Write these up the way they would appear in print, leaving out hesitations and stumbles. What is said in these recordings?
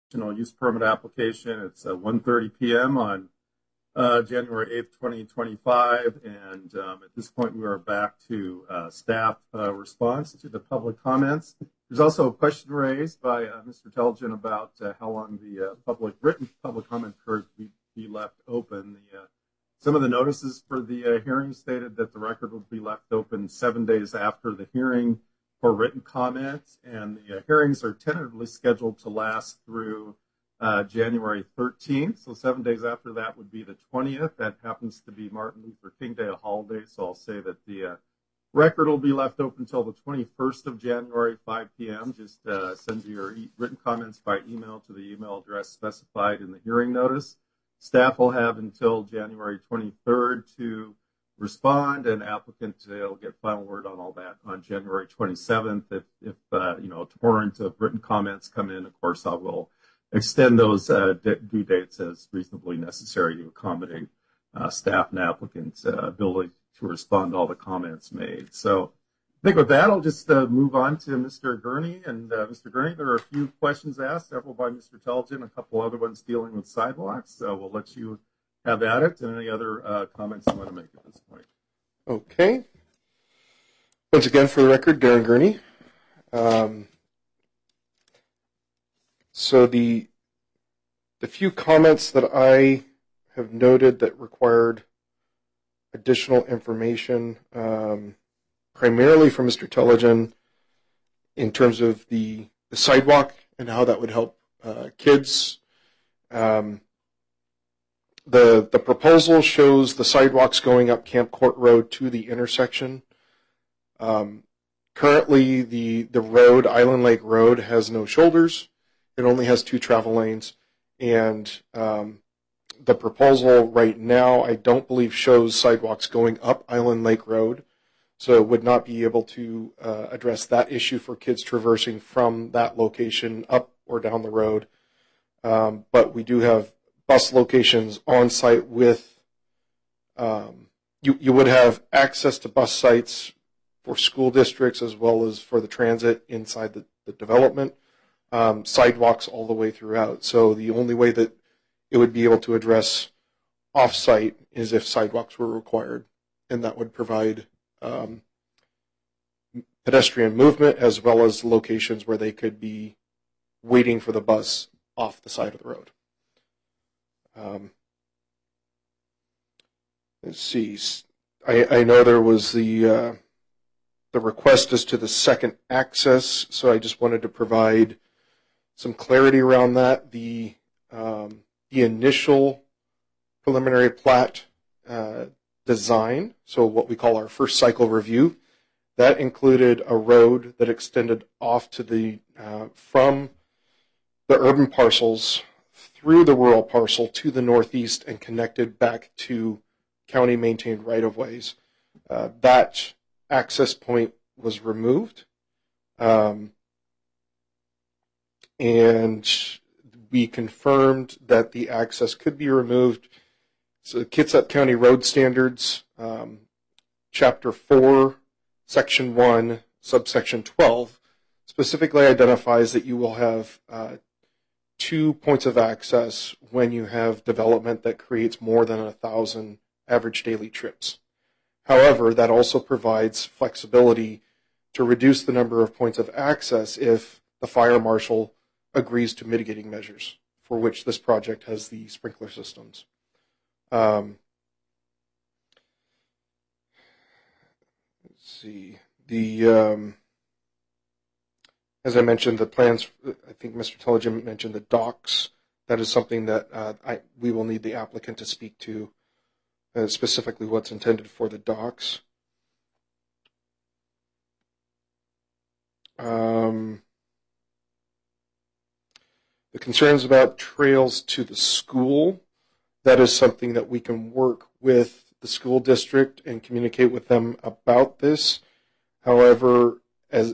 conditional use permit application. It's 1:30 p.m. on January 8th, 2025. And at this point, we are back to staff response to the public comments. There's also a question raised by Mr. Telgen about how long the written public comment period be left open. Some of the notices for the hearing stated that the record will be left open 7 days after the hearing for written comments, and the hearings are tentatively scheduled to last through January 13th. So 7 days after that would be the 20th. That happens to be Martin Luther King Day, a holiday. So I'll say that the record will be left open until the 21st of January, 5 p.m. Just send your written comments by email to the email address specified in the hearing notice. Staff will have until January 23rd to respond, and applicant will get final word on all that on January 27th. If a torrent of written comments come in, of course, I will extend those due dates as reasonably necessary to accommodate staff and applicants' ability to respond to all the comments made. So I think with that, I'll just move on to Mr. Gurney. And Mr. Gurney, there are a few questions asked, several by Mr. Telgen, a couple other ones dealing with sidewalks. So we'll let you have at it, and any other comments you want to make at this point. Okay. Once again, for the record, Darren Gurney. So the few comments that I have noted that required additional information, primarily from Mr. Telgen, in terms of the sidewalk and how that would help kids. The proposal shows the sidewalks going up Camp Court Road to the intersection. Currently, the road, Island Lake Road, has no shoulders. It only has 2 travel lanes. And the proposal right now, I don't believe, shows sidewalks going up Island Lake Road. So it would not be able to address that issue for kids traversing from that location up or down the road. But we do have bus locations on site with, you would have access to bus sites for school districts as well as for the transit inside the development, sidewalks all the way throughout. So the only way that it would be able to address off-site is if sidewalks were required, and that would provide pedestrian movement as well as locations where they could be waiting for the bus off the side of the road. Let's see. I know there was the request as to the second access, so I just wanted to provide some clarity around that. The initial preliminary plat design, so what we call our first cycle review, that included a road that extended off to the from the urban parcels through the rural parcel to the northeast and connected back to county-maintained right-of-ways. That access point was removed, and we confirmed that the access could be removed. So Kitsap County Road Standards, Chapter 4, Section 1, Subsection 12, specifically identifies that you will have 2 points of access when you have development that creates more than 1,000 average daily trips. However, that also provides flexibility to reduce the number of points of access if the fire marshal agrees to mitigating measures, for which this project has the sprinkler systems. Let's see. As I mentioned, the plans, I think Mr. Telgen mentioned the docks. That is something that we will need the applicant to speak to, specifically what's intended for the docks. The concerns about trails to the school, that is something that we can work with the school district and communicate with them about this. However, as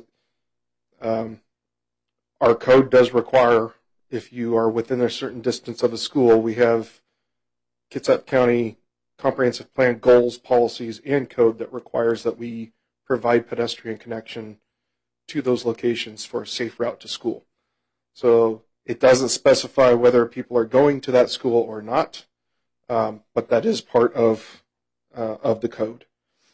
our code does require, if you are within a certain distance of a school, we have Kitsap County Comprehensive Plan goals, policies, and code that requires that we provide pedestrian connection to those locations for a safe route to school. So It doesn't specify whether people are going to that school or not, but that is part of the code.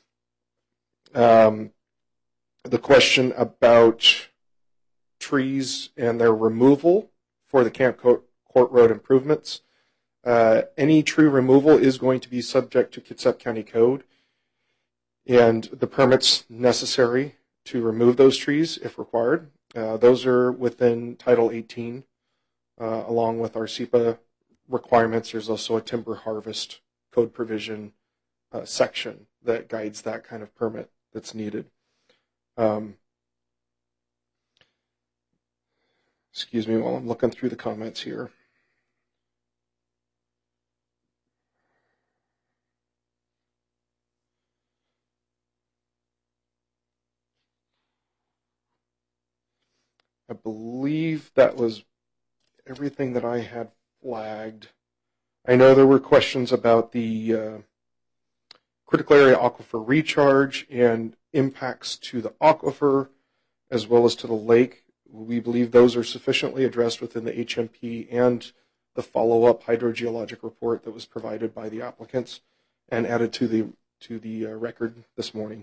The question about trees and their removal for the Camp Court Road improvements. Any tree removal is going to be subject to Kitsap County Code and the permits necessary to remove those trees if required. Those are within Title 18, along with our SEPA requirements. There's also a timber harvest code provision section that guides that kind of permit that's needed. Excuse me while I'm looking through the comments here. I believe that was everything that I had flagged. I know there were questions about the critical area aquifer recharge and impacts to the aquifer as well as to the lake. We believe those are sufficiently addressed within the HMP and the follow-up hydrogeologic report that was provided by the applicants and added to the record this morning.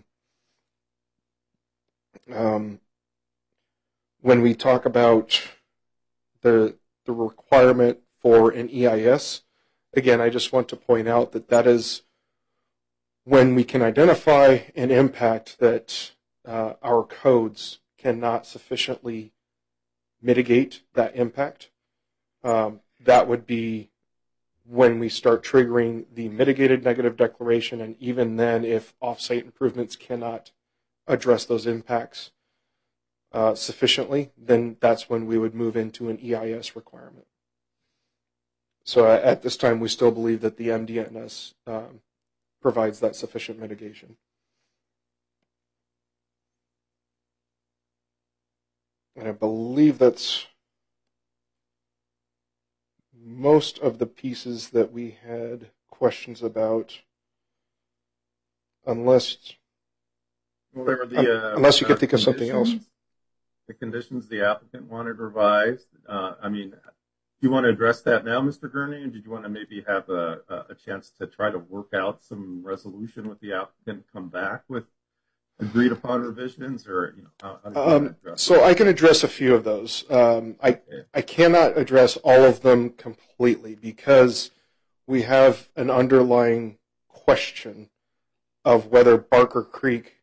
When we talk about the requirement for an EIS, again, I just want to point out that that is when we can identify an impact that our codes cannot sufficiently mitigate that impact. That would be when we start triggering the mitigated negative declaration, and even then, if off-site improvements cannot address those impacts sufficiently, then that's when we would move into an EIS requirement. So at this time, we still believe that the MDNS provides that sufficient mitigation. And I believe that's most of the pieces that we had questions about, unless Well, there were the, unless you could think of something else. The conditions the applicant wanted revised. Do you want to address that now, Mr. Gurney, or did you want to maybe have a chance to try to work out some resolution with the applicant, come back with agreed upon revisions, or how do you want to address so I can address a few of those. I cannot address all of them completely because we have an underlying question of whether Barker Creek,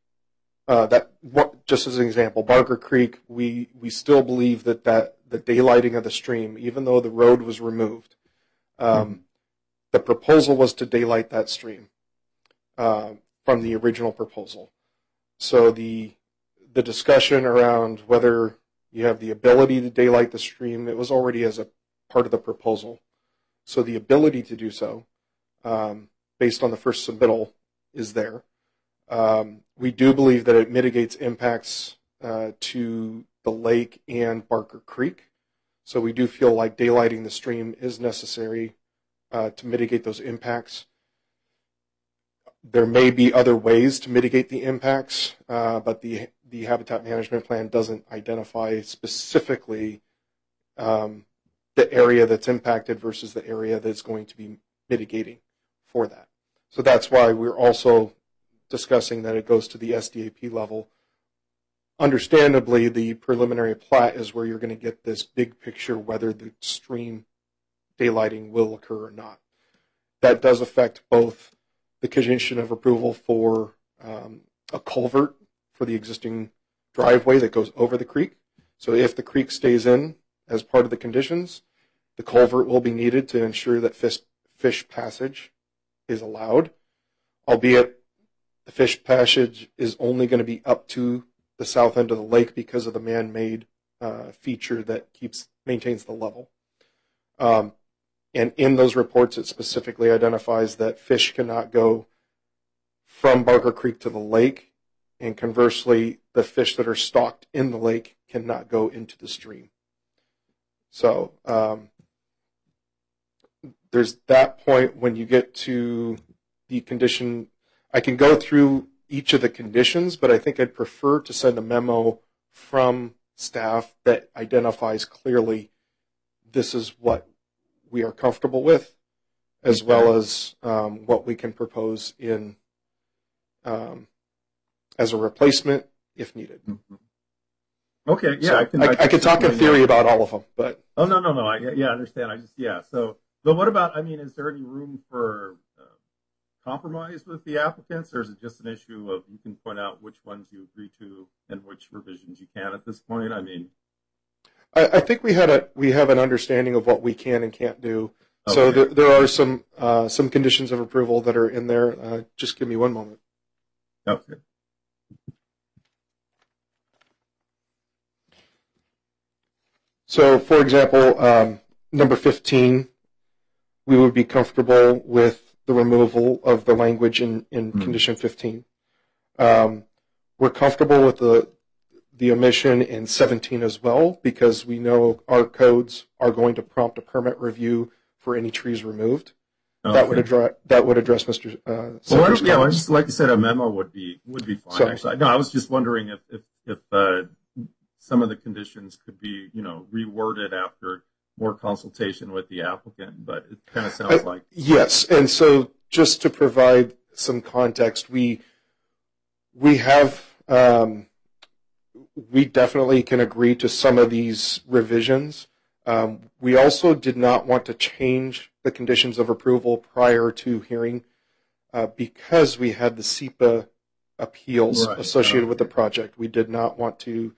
just as an example, Barker Creek, we still believe that the daylighting of the stream, even though the road was removed, the proposal was to daylight that stream from the original proposal. So the discussion around whether you have the ability to daylight the stream, it was already as a part of the proposal. So the ability to do so, based on the first submittal, is there. We do believe that it mitigates impacts to the lake and Barker Creek. So we do feel like daylighting the stream is necessary to mitigate those impacts. There may be other ways to mitigate the impacts, but the habitat management plan doesn't identify specifically the area that's impacted versus the area that's going to be mitigating for that. So that's why we're also discussing that it goes to the SDAP level. Understandably, the preliminary plat is where you're going to get this big picture whether the stream daylighting will occur or not. That does affect both the condition of approval for a culvert for the existing driveway that goes over the creek. So if the creek stays in as part of the conditions, the culvert will be needed to ensure that fish passage is allowed, albeit the fish passage is only going to be up to the south end of the lake because of the man-made feature that maintains the level. And in those reports, it specifically identifies that fish cannot go from Barker Creek to the lake, and conversely, the fish that are stocked in the lake cannot go into the stream. So there's that point when you get to the condition. I can go through each of the conditions, but I think I'd prefer to send a memo from staff that identifies clearly this is what we are comfortable with, as well as what we can propose in as a replacement if needed. Mm-hmm. Okay, yeah, so I could talk in theory about all of them, but no. I understand. So, but what about? I mean, is there any room for compromise with the applicants, or is it just an issue of you can point out which ones you agree to and which revisions you can at this point? I mean, I think we have an understanding of what we can and can't do. Okay. So there are some conditions of approval that are in there. Just give me one moment. Okay. So, for example, number 15, we would be comfortable with the removal of the language in condition 15. We're comfortable with the omission in 17 as well, because we know our codes are going to prompt a permit review for any trees removed. Okay. That would address Mr. Well, just like you said, a memo would be fine. So, actually, no, I was just wondering if some of the conditions could be, reworded after more consultation with the applicant, but it kind of sounds like yes. And so, just to provide some context, we have we definitely can agree to some of these revisions. We also did not want to change the conditions of approval prior to hearing because we had the SEPA appeals associated with the project. We did not want to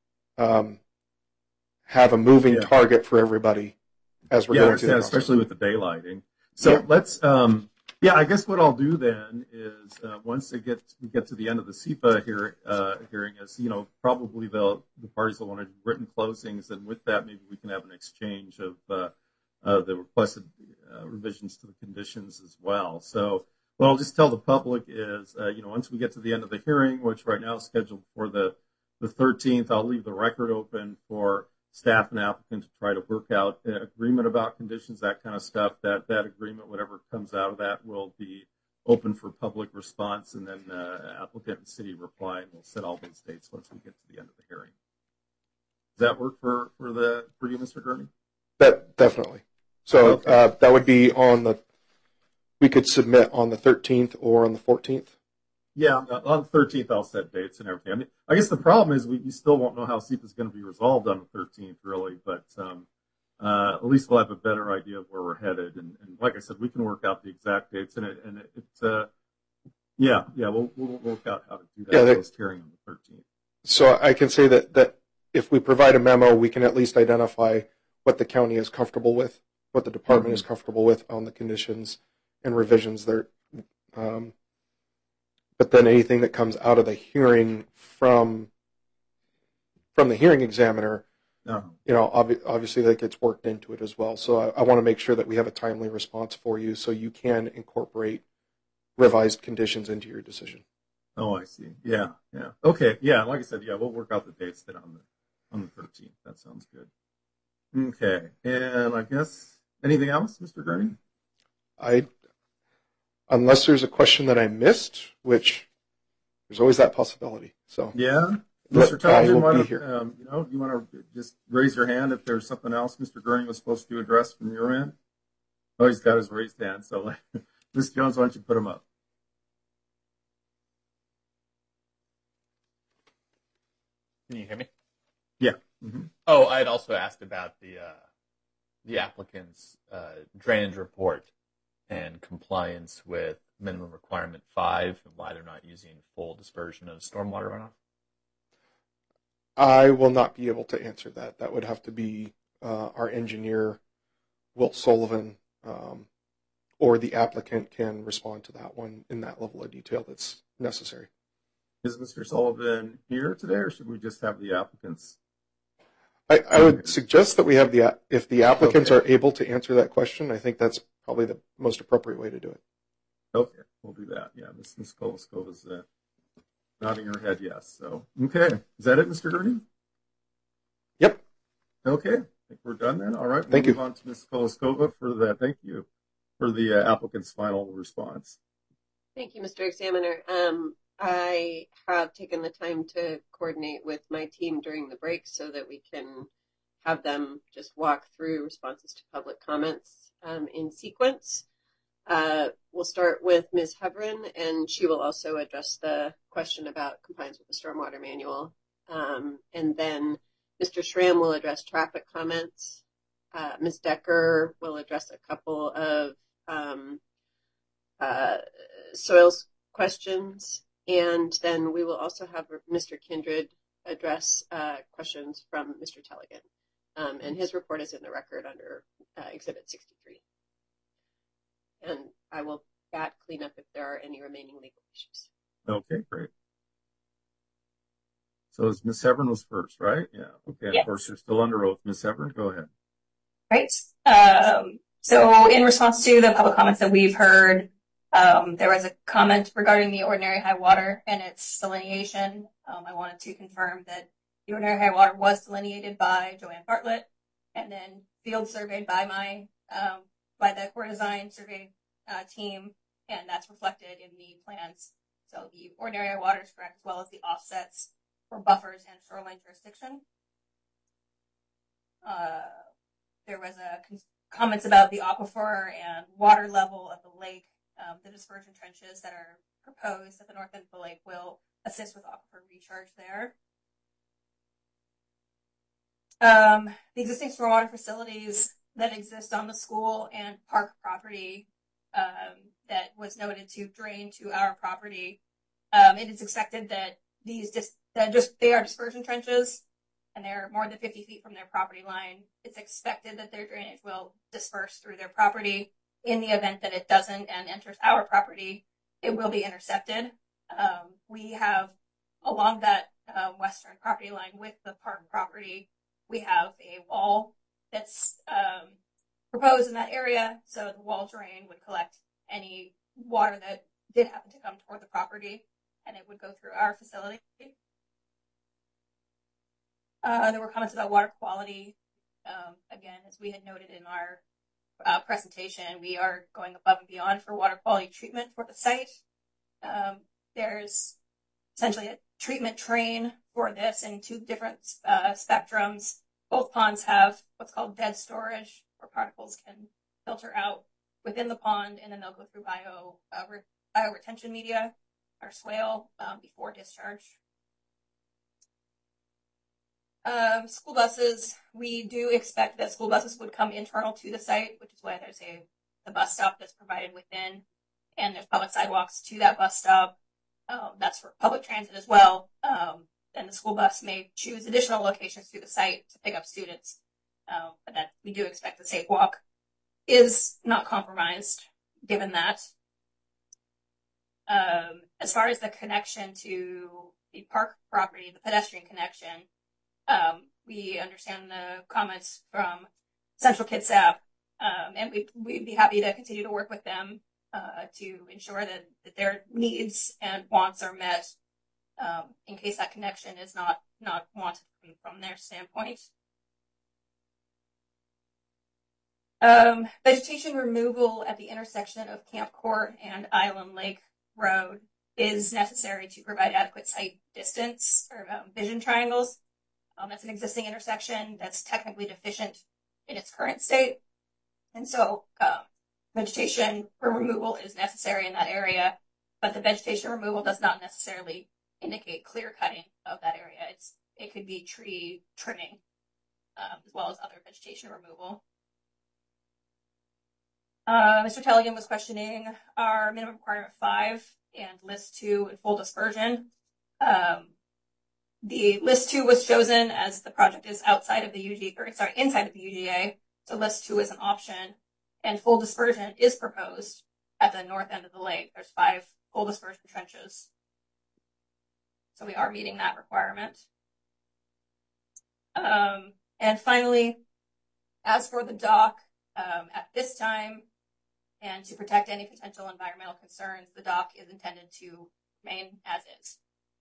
have a moving target for everybody as we're going through the process. Especially with the daylighting. So let's, I guess what I'll do then is once we get to the end of the SEPA hearing is, probably the parties will want to do written closings, and with that maybe we can have an exchange of the requested revisions to the conditions as well. So what I'll just tell the public is, once we get to the end of the hearing, which right now is scheduled for the 13th, I'll leave the record open for staff and applicant to try to work out an agreement about conditions, that kind of stuff. That agreement, whatever comes out of that, will be open for public response, and then applicant and city reply, and we'll set all those dates once we get to the end of the hearing. Does that work for you, Mr. Gurney? That definitely. So that would be we could submit on the 13th or on the 14th. Yeah, on the 13th, I'll set dates and everything. I mean, I guess the problem is we still won't know how SEPA is going to be resolved on the 13th, really, but at least we'll have a better idea of where we're headed. And like I said, we can work out the exact dates, we'll work out how to do that post hearing on the 13th. So I can say that if we provide a memo, we can at least identify what the county is comfortable with, what the department is comfortable with on the conditions and revisions there. But then anything that comes out of the hearing from the hearing examiner, obviously that gets worked into it as well. So I want to make sure that we have a timely response for you so you can incorporate revised conditions into your decision. Oh, I see. Yeah. Okay. Yeah. Like I said, we'll work out the dates then on the 13th. That sounds good. Okay. And I guess anything else, Mr. Gurney? Unless there's a question that I missed, which there's always that possibility. So yeah, Mr. Television, you want to just raise your hand if there's something else Mr. Gurney was supposed to address from your end? Oh, he's got his raised hand. So, Ms. Jones, why don't you put him up? Can you hear me? Yeah. Mm-hmm. Oh, I had also asked about the applicant's drainage report and compliance with minimum requirement 5 and why they're not using full dispersion of stormwater runoff? I will not be able to answer that. That would have to be our engineer, Will Sullivan, or the applicant can respond to that one in that level of detail that's necessary. Is Mr. Sullivan here today, or should we just have the applicants? I would suggest that we have if the applicants are able to answer that question, I think that's probably the most appropriate way to do it. Okay, we'll do that. Yeah, Ms. Koloskova's nodding her head yes. So, okay. Is that it, Mr. Gurney? Yep. Okay. I think we're done then. All right. Thank you. Move on to Ms. Koloskova for that. Thank you for the applicant's final response. Thank you, Mr. Examiner. I have taken the time to coordinate with my team during the break so that we can have them just walk through responses to public comments in sequence. We'll start with Ms. Hebron, and she will also address the question about compliance with the stormwater manual. And then Mr. Schramm will address traffic comments. Ms. Decker will address a couple of soils questions. And then we will also have Mr. Kindred address questions from Mr. Tellegen. And his report is in the record under Exhibit 63. And I will clean up if there are any remaining legal issues. Okay, great. So Ms. Hebron was first, right? Yeah. Okay. Yes. Of course, you're still under oath. Ms. Hebron, go ahead. Right. So in response to the public comments that we've heard, there was a comment regarding the ordinary high water and its delineation. I wanted to confirm that the ordinary high water was delineated by Joanne Bartlett and then field surveyed by the core design survey team, and that's reflected in the plans. So the ordinary high water is correct, as well as the offsets for buffers and shoreline jurisdiction. There was comments about the aquifer and water level of the lake. The dispersion trenches that are proposed at the north end of the lake will assist with aquifer recharge there. The existing stormwater facilities that exist on the school and park property that was noted to drain to our property, it is expected that they are dispersion trenches and they're more than 50 feet from their property line. It's expected that their drainage will disperse through their property. In the event that it doesn't and enters our property, it will be intercepted. We have, along that western property line with the park property, we have a wall that's proposed in that area, so the wall drain would collect any water that did happen to come toward the property, and it would go through our facility. There were comments about water quality. Again, as we had noted in our presentation, we are going above and beyond for water quality treatment for the site. There's essentially a treatment train for this in two different spectrums. Both ponds have what's called dead storage, where particles can filter out within the pond, and then they'll go through bioretention media or swale before discharge. School buses, we do expect that school buses would come internal to the site, which is why there's the bus stop that's provided within, and there's public sidewalks to that bus stop. That's for public transit as well. And the school bus may choose additional locations through the site to pick up students, but that we do expect the safe walk is not compromised given that. As far as the connection to the park property, the pedestrian connection, we understand the comments from Central Kitsap, and we'd be happy to continue to work with them to ensure that their needs and wants are met in case that connection is not wanted from their standpoint. Vegetation removal at the intersection of Camp Court and Island Lake Road is necessary to provide adequate sight distance or vision triangles. That's an existing intersection that's technically deficient in its current state. And so vegetation removal is necessary in that area, but the vegetation removal does not necessarily indicate clear cutting of that area. It could be tree trimming as well as other vegetation removal. Mr. Tellegen was questioning our minimum requirement 5 and list 2 in full dispersion. The list 2 was chosen as the project is inside of the UGA, so list 2 is an option, and full dispersion is proposed at the north end of the lake. There's 5 full dispersion trenches, so we are meeting that requirement. And finally, as for the dock, at this time, and to protect any potential environmental concerns, the dock is intended to remain as is.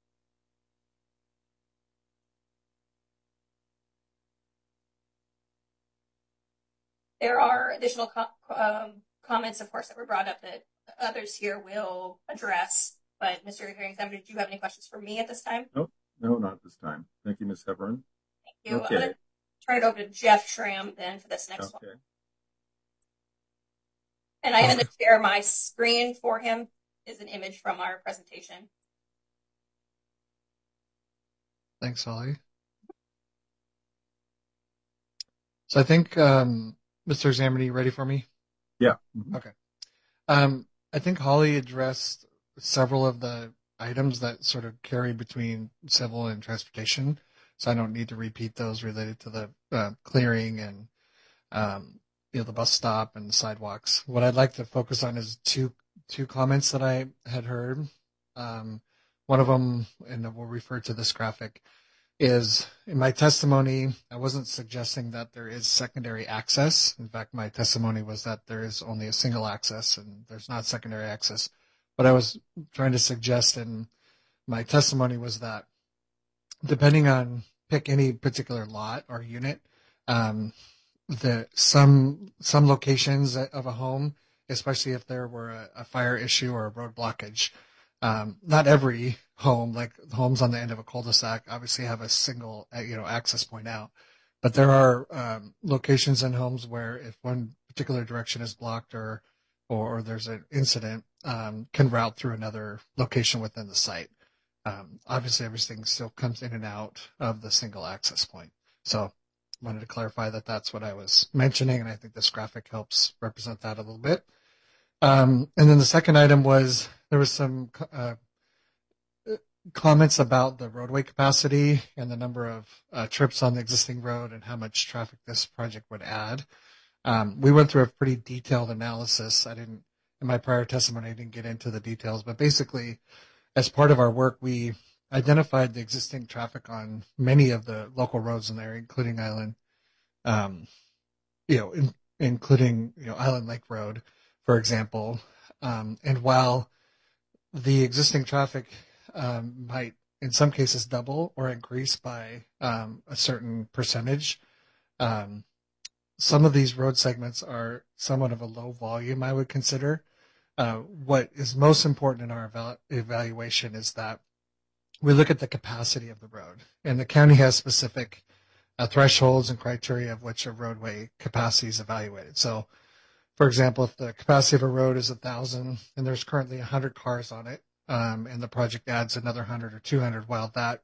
There are additional comments, of course, that were brought up that others here will address. But Mr. Hearing-Examiner, did you have any questions for me at this time? Nope. No, not this time. Thank you, Ms. Hebron. Thank you. Okay. turn it over to Jeff Schramm then for this next one. Okay. And I'm going to share my screen for him. Is an image from our presentation. Thanks, Holly. So I think, Mr. Zamity, you ready for me? Yeah. Mm-hmm. Okay. I think Holly addressed several of the items that sort of carry between civil and transportation, so I don't need to repeat those related to the clearing and the bus stop and the sidewalks. What I'd like to focus on is two comments that I had heard. One of them, and we'll refer to this graphic, is in my testimony, I wasn't suggesting that there is secondary access. In fact, my testimony was that there is only a single access and there's not secondary access. What I was trying to suggest in my testimony was that depending on, pick any particular lot or unit, some locations of a home, especially if there were a fire issue or a road blockage, not every home, like homes on the end of a cul-de-sac, obviously have a single, access point out. But there are locations in homes where if one particular direction is blocked or there's an incident, can route through another location within the site. Obviously, everything still comes in and out of the single access point. So I wanted to clarify that that's what I was mentioning, and I think this graphic helps represent that a little bit. And then the second item was there was some comments about the roadway capacity and the number of trips on the existing road and how much traffic this project would add. We went through a pretty detailed analysis. In my prior testimony, I didn't get into the details, but basically, as part of our work, we identified the existing traffic on many of the local roads in there, including Island, including Island Lake Road, for example. And while the existing traffic might, in some cases, double or increase by a certain percentage, some of these road segments are somewhat of a low volume, I would consider. What is most important in our evaluation is that we look at the capacity of the road, and the county has specific thresholds and criteria of which a roadway capacity is evaluated. So, for example, if the capacity of a road is 1,000 and there's currently 100 cars on it, and the project adds another 100 or 200, while that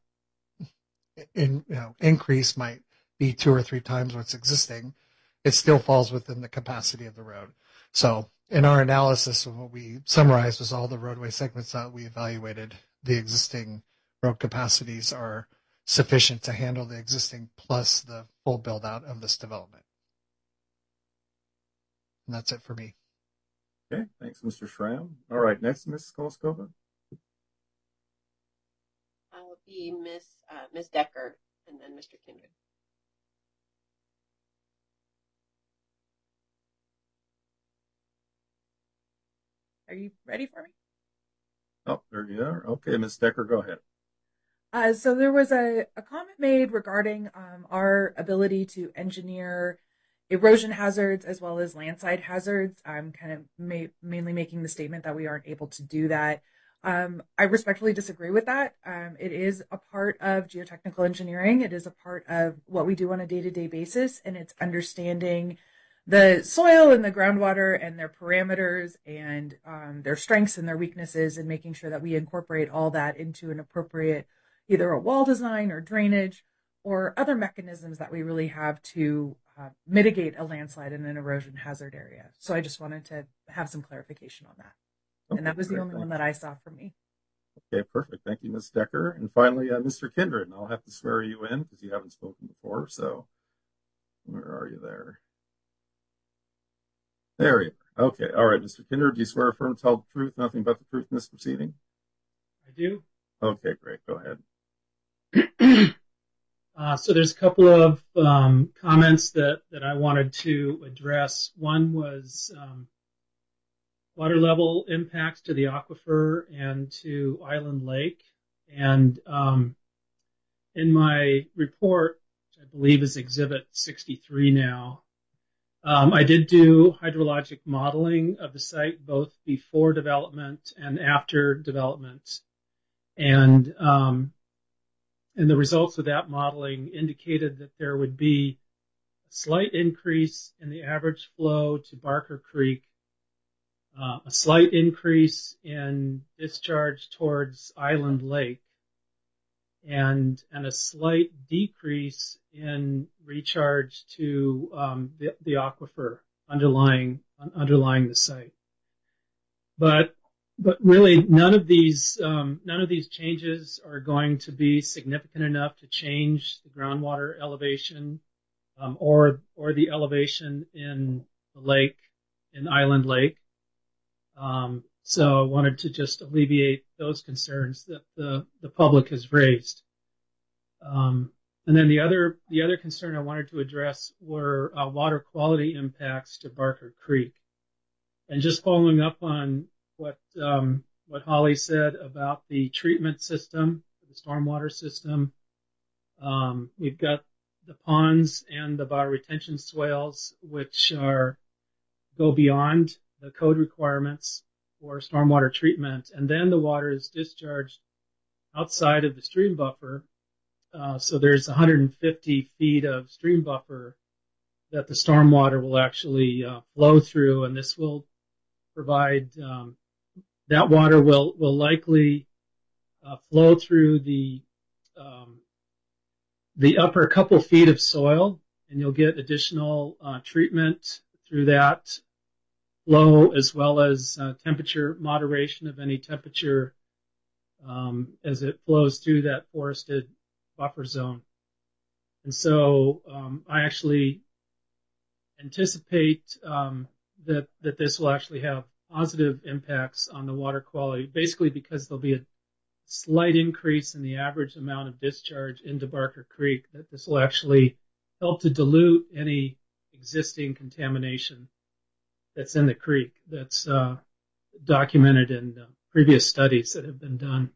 increase might be 2 or 3 times what's existing, it still falls within the capacity of the road. So in our analysis, what we summarized was all the roadway segments that we evaluated, the existing road capacities are sufficient to handle the existing plus the full build out of this development. And that's it for me. Okay, thanks, Mr. Schramm. All right, next, Ms. Kolskova. I'll be Ms. Decker and then Mr. Kindred. Are you ready for me? Oh, there you are. Okay, Ms. Decker, go ahead. So there was a comment made regarding our ability to engineer erosion hazards as well as landslide hazards. I'm kind of mainly making the statement that we aren't able to do that. I respectfully disagree with that. It is a part of geotechnical engineering. It is a part of what we do on a day-to-day basis, and it's understanding the soil and the groundwater and their parameters and their strengths and their weaknesses, and making sure that we incorporate all that into an appropriate either a wall design or drainage or other mechanisms that we really have to mitigate a landslide in an erosion hazard area. So I just wanted to have some clarification on that. Okay, and that was the only one that I saw from me. Okay, perfect. Thank you, Ms. Decker. And finally, Mr. Kindred, and I'll have to swear you in because you haven't spoken before. So where are you there? There you are. Okay. All right, Mr. Kindred, do you swear affirm to tell the truth, nothing but the truth in this proceeding? I do. Okay, great. Go ahead. So there's a couple of comments that I wanted to address. One was water level impacts to the aquifer and to Island Lake. And in my report, which I believe is Exhibit 63 now, I did do hydrologic modeling of the site both before development and after development. And the results of that modeling indicated that there would be slight increase in the average flow to Barker Creek, a slight increase in discharge towards Island Lake, and a slight decrease in recharge to the aquifer underlying the site. But really, none of these changes are going to be significant enough to change the groundwater elevation or the elevation in the lake, in Island Lake. So I wanted to just alleviate those concerns that the public has raised. And then the other concern I wanted to address were water quality impacts to Barker Creek. And just following up on what Holly said about the treatment system, the stormwater system, we've got the ponds and the bioretention swales, which go beyond the code requirements for stormwater treatment, and then the water is discharged outside of the stream buffer. So there's 150 feet of stream buffer that the stormwater will actually flow through, and this will provide that water will likely flow through the upper couple feet of soil, and you'll get additional treatment through that flow, as well as temperature moderation of any temperature as it flows through that forested buffer zone. And so I actually anticipate that this will actually have positive impacts on the water quality, basically because there'll be a slight increase in the average amount of discharge into Barker Creek, that this will actually help to dilute any existing contamination that's in the creek, that's documented in previous studies that have been done.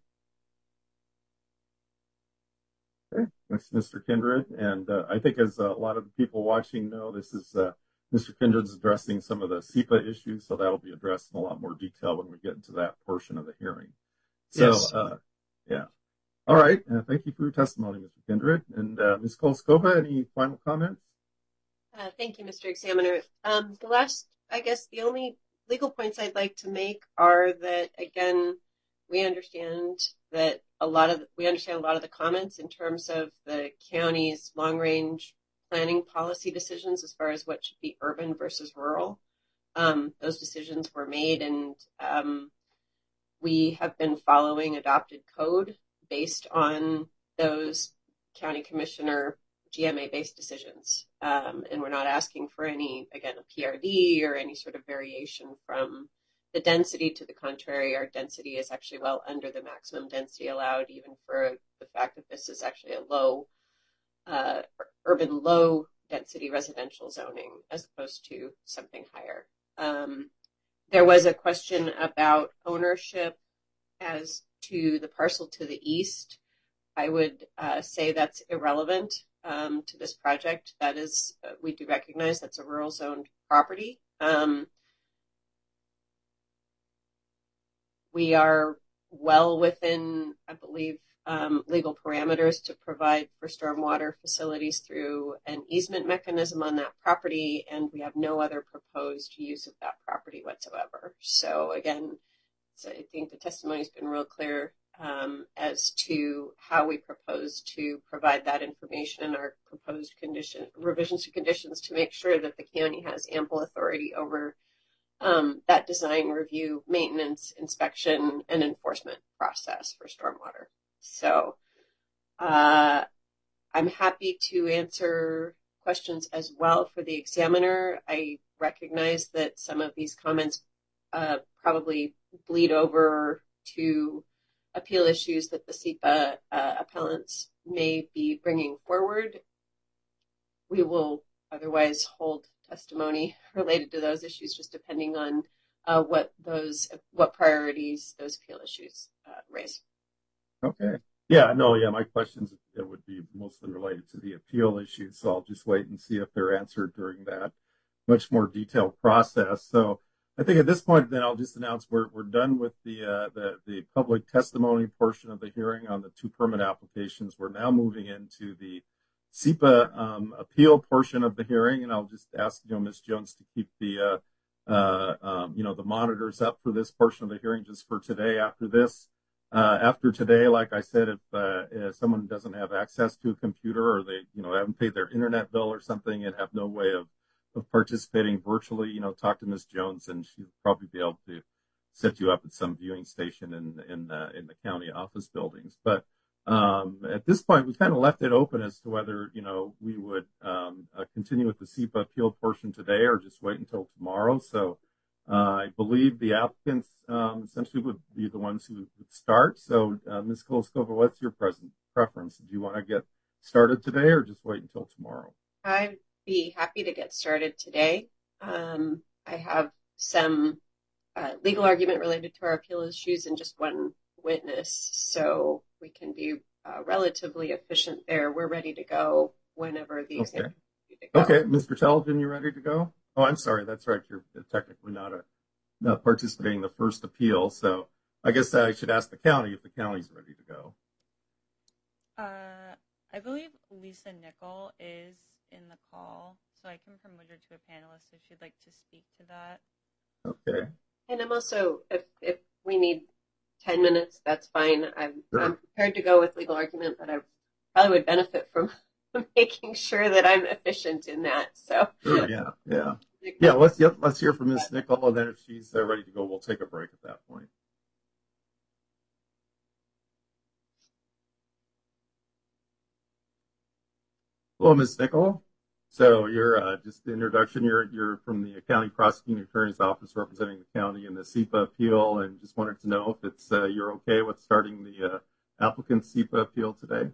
Okay, thanks, Mr. Kindred. And I think as a lot of the people watching know, this is Mr. Kindred's addressing some of the SEPA issues, so that'll be addressed in a lot more detail when we get into that portion of the hearing. So, Yes. Yeah. All right. Thank you for your testimony, Mr. Kindred. And Ms. Kolskova, any final comments? Thank you, Mr. Examiner. The only legal points I'd like to make are that, again, we understand a lot of the comments in terms of the county's long-range planning policy decisions as far as what should be urban versus rural. Those decisions were made, and we have been following adopted code based on those county commissioner GMA-based decisions. And we're not asking for any, again, a PRD or any sort of variation from the density. To the contrary, our density is actually well under the maximum density allowed, even for the fact that this is actually a urban low density residential zoning as opposed to something higher. There was a question about ownership as to the parcel to the east. I would say that's irrelevant to this project. That is, we do recognize that's a rural zoned property. We are well within, I believe, legal parameters to provide for stormwater facilities through an easement mechanism on that property, and we have no other proposed use of that property whatsoever. So again, I think the testimony has been real clear as to how we propose to provide that information in our proposed revisions to conditions to make sure that the county has ample authority over that design, review, maintenance, inspection, and enforcement process for stormwater. So I'm happy to answer questions as well for the examiner. I recognize that some of these comments probably bleed over to appeal issues that the SEPA appellants may be bringing forward. We will otherwise hold testimony related to those issues, just depending on what priorities those appeal issues raise. Okay. Yeah, my questions would be mostly related to the appeal issues, so I'll just wait and see if they're answered during that much more detailed process. So I think at this point, then I'll just announce we're done with the public testimony portion of the hearing on the two permit applications. We're now moving into the SEPA appeal portion of the hearing, and I'll just ask Ms. Jones to keep the the monitors up for this portion of the hearing just for today. After this, after today, like I said, if someone doesn't have access to a computer or they haven't paid their internet bill or something and have no way of participating virtually, talk to Ms. Jones and she'll probably be able to set you up at some viewing station in the county office buildings. But at this point, we kind of left it open as to whether we would continue with the SEPA appeal portion today or just wait until tomorrow. So I believe the applicants essentially would be the ones who would start. So Ms. Koleskova, what's your preference? Do you want to get started today or just wait until tomorrow? I'd be happy to get started today. I have some legal argument related to our appeal issues and just one witness, so we can be relatively efficient there. We're ready to go whenever the exam is ready to go. Okay, Mr. Teligin, you ready to go? Oh, I'm sorry. That's right. You're technically not participating in the first appeal, so I guess I should ask the county if the county's ready to go. I believe Lisa Nickel is in the call, so I can promote her to a panelist if she'd like to speak to that. Okay. And I'm also, if we need 10 minutes, that's fine. I'm prepared to go with legal argument, but I probably would benefit from making sure that I'm efficient in that. So sure, yeah. Let's hear from Ms. Nickel, and then if she's ready to go, we'll take a break at that point. Hello, Ms. Nickel. So you're just the introduction. You're from the County Prosecuting Attorney's Office representing the county in the SEPA appeal, and just wanted to know if it's you're okay with starting the applicant's SEPA appeal today.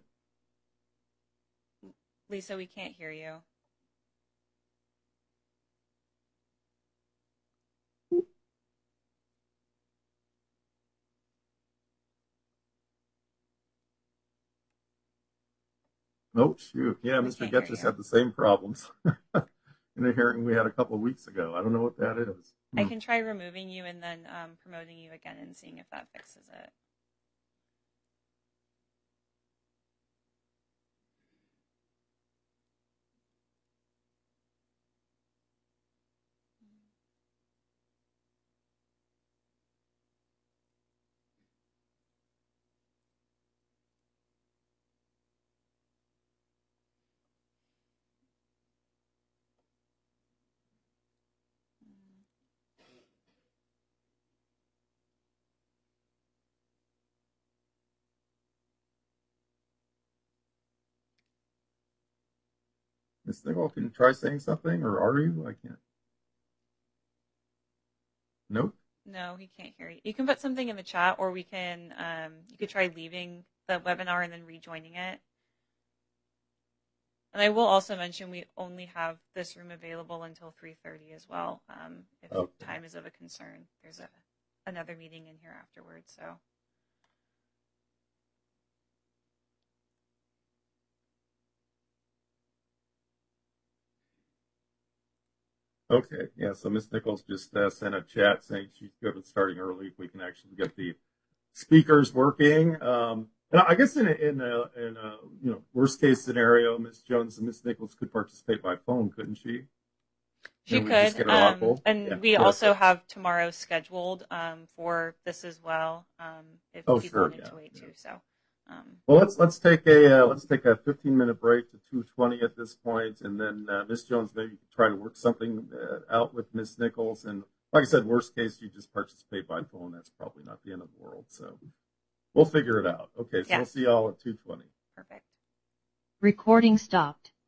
Lisa, we can't hear you. Oh, shoot. Yeah, Mr. Getchus had the same problems in a hearing we had a couple of weeks ago. I don't know what that is. I can try removing you and then promoting you again and seeing if that fixes it. Ms. Nickel, can you try saying something, or are you? I can't. Nope. No, he can't hear you. You can put something in the chat, or we can. You could try leaving the webinar and then rejoining it. And I will also mention we only have this room available until 3:30 as well. If time is of a concern, there's another meeting in here afterwards. So. Okay, yeah, so Ms. Nichols just sent a chat saying she's good with starting early if we can actually get the speakers working. And I guess in a worst case scenario, Ms. Jones and Ms. Nichols could participate by phone, couldn't she? She could, and we also have tomorrow scheduled for this as well. If people wanted to wait too, so. Well, let's take a 15-minute break to 2:20 at this point, and then Ms. Jones maybe try to work something out with Ms. Nichols. And like I said, worst case, you just participate by phone. That's probably not the end of the world. So we'll figure it out. Okay, so we'll see y'all at 2:20. Perfect. Recording stopped.